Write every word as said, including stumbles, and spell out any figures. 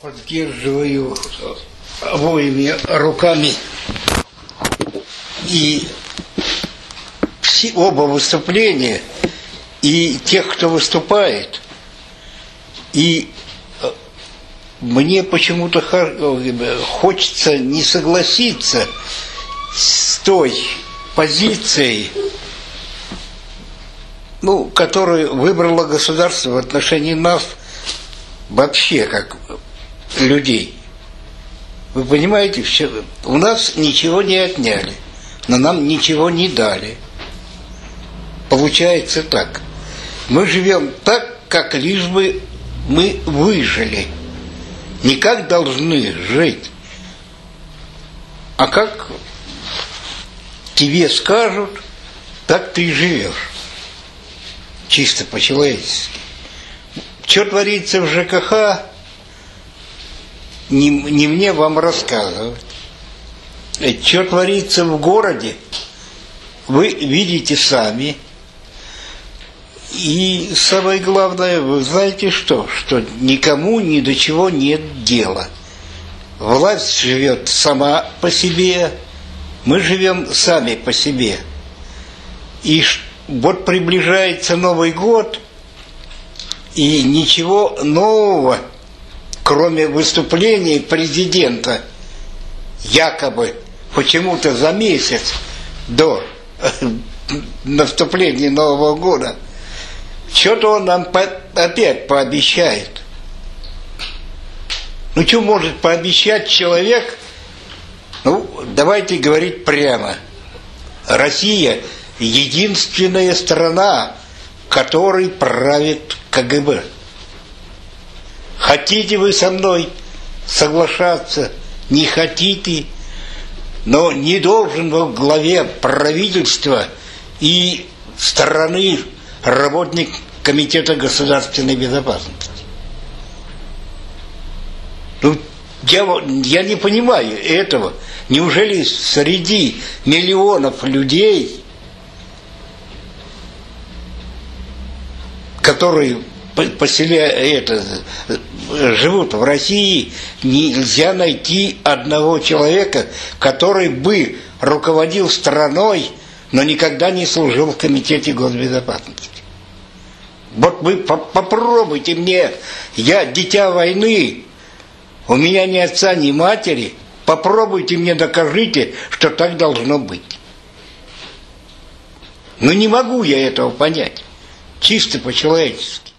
Поддерживаю обоими руками и все, оба выступления, и тех, кто выступает. И мне почему-то хочется не согласиться с той позицией, ну, которую выбрало государство в отношении нас вообще как людей. Вы понимаете, все, у нас ничего не отняли, но нам ничего не дали. Получается так. Мы живем так, как лишь бы мы выжили. Не как должны жить, а как тебе скажут, так ты и живешь. Чисто по-человечески. Что творится в ЖКХ, не, не мне вам рассказывать. Что творится в городе, вы видите сами. И самое главное, вы знаете что? Что никому ни до чего нет дела. Власть живет сама по себе, мы живем сами по себе. И вот приближается Новый год, и ничего нового, кроме выступления президента, якобы почему-то за месяц до наступления Нового года, что-то он нам по- опять пообещает. Ну, что может пообещать человек? Ну, давайте говорить прямо. Россия – единственная страна, которой правит КГБ. Хотите вы со мной соглашаться, не хотите, но не должен во главе правительства и страны работник Комитета государственной безопасности. Ну, я, я не понимаю этого. Неужели среди миллионов людей, которые поселя, это, живут в России, нельзя найти одного человека, который бы руководил страной, но никогда не служил в Комитете госбезопасности? Вот вы попробуйте мне, я дитя войны, у меня ни отца, ни матери, попробуйте мне докажите, что так должно быть. Но не могу я этого понять, чисто по-человечески.